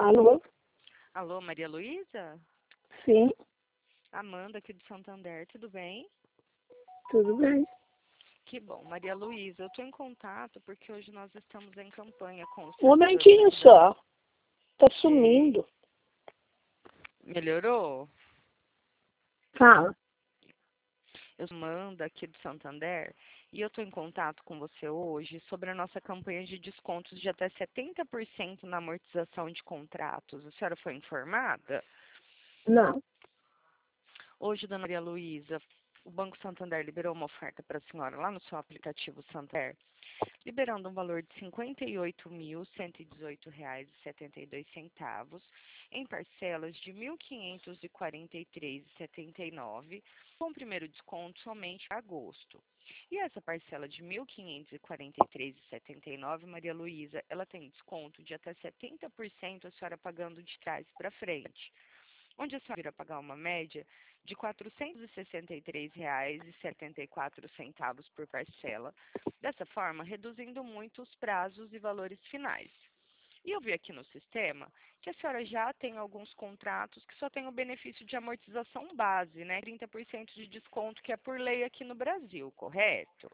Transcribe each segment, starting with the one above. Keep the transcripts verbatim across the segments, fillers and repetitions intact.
Alô? Alô, Maria Luísa? Sim, Amanda aqui do Santander, tudo bem? tudo bem. Que bom, Maria Luísa, eu estou em contato porque hoje nós estamos em campanha com o Um servidor momentinho público. só. Tá Ei, sumindo. melhorou? Fala. Eu sou Amanda aqui do Santander e eu estou em contato com você hoje sobre a nossa campanha de descontos de até setenta por cento na amortização de contratos. A senhora foi informada? Não. Hoje, dona Maria Luísa, o Banco Santander liberou uma oferta para a senhora lá no seu aplicativo Santander, liberando um valor de cinquenta e oito mil cento e dezoito reais e setenta e dois centavos em parcelas de mil quinhentos e quarenta e três reais e setenta e nove centavos, com o primeiro desconto somente para agosto. E essa parcela de mil quinhentos e quarenta e três reais e setenta e nove centavos, Maria Luísa, ela tem desconto de até setenta por cento a senhora pagando de trás para frente, onde a senhora irá pagar uma média de quatrocentos e sessenta e três reais e setenta e quatro centavos por parcela, dessa forma reduzindo muito os prazos e valores finais. E eu vi aqui no sistema que a senhora já tem alguns contratos que só tem o benefício de amortização base, né? trinta por cento de desconto, que é por lei aqui no Brasil, correto?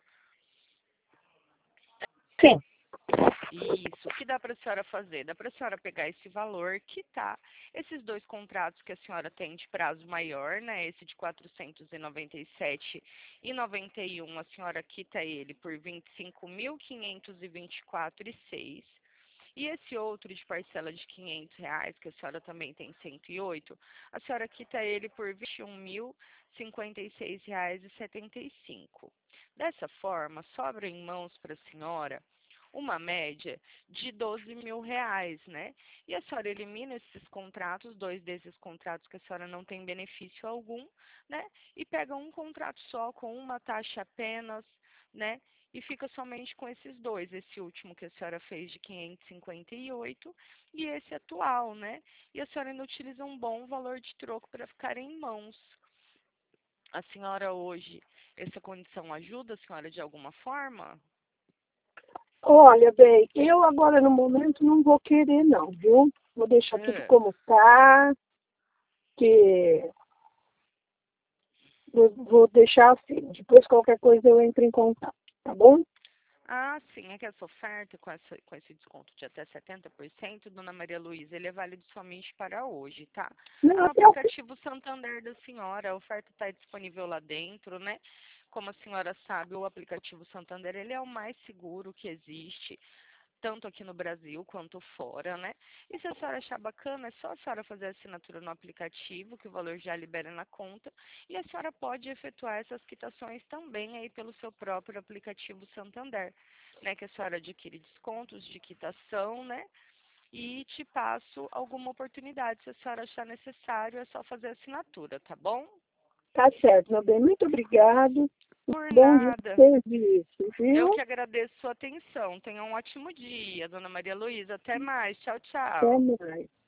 Sim. Isso, o que dá para a senhora fazer? Dá para a senhora pegar esse valor, quitar esses dois contratos que a senhora tem de prazo maior, né? Esse de quatrocentos e noventa e sete reais e noventa e um centavos, a senhora quita ele por vinte e cinco mil quinhentos e vinte e quatro reais e seis centavos. E esse outro de parcela de quinhentos reais, que a senhora também tem cento e oito, a senhora quita ele por vinte e um mil cinquenta e seis reais e setenta e cinco centavos. Dessa forma, sobra em mãos para a senhora uma média de doze mil reais, né? E a senhora elimina esses contratos, dois desses contratos que a senhora não tem benefício algum, né? E pega um contrato só com uma taxa apenas, né? E fica somente com esses dois, esse último que a senhora fez de quinhentos e cinquenta e oito e esse atual, né? E a senhora ainda utiliza um bom valor de troco para ficar em mãos. A senhora hoje, essa condição ajuda a senhora de alguma forma? Olha, bem, eu agora no momento não vou querer não, viu? Vou deixar tudo É. como tá, que vou, vou deixar assim. Depois qualquer coisa eu entro em contato, tá bom? Ah, sim, é que essa oferta com, essa, com esse desconto de até setenta por cento, dona Maria Luísa, ele é válido somente para hoje, tá? Não, No até o fim. aplicativo Santander da senhora, a oferta está disponível lá dentro, né? Como a senhora sabe, o aplicativo Santander, ele é o mais seguro que existe, tanto aqui no Brasil quanto fora, né? E se a senhora achar bacana, é só a senhora fazer a assinatura no aplicativo, que o valor já libera na conta, e a senhora pode efetuar essas quitações também aí pelo seu próprio aplicativo Santander, né? Que a senhora adquire descontos de quitação, né? E te passo alguma oportunidade, se a senhora achar necessário, é só fazer a assinatura, tá bom? Tá certo, meu bem. Muito obrigado. Por Bom dia de nada. serviço, Eu viu? que agradeço sua atenção. Tenha um ótimo dia, dona Maria Luísa. Até mais. Tchau, Até tchau. mais.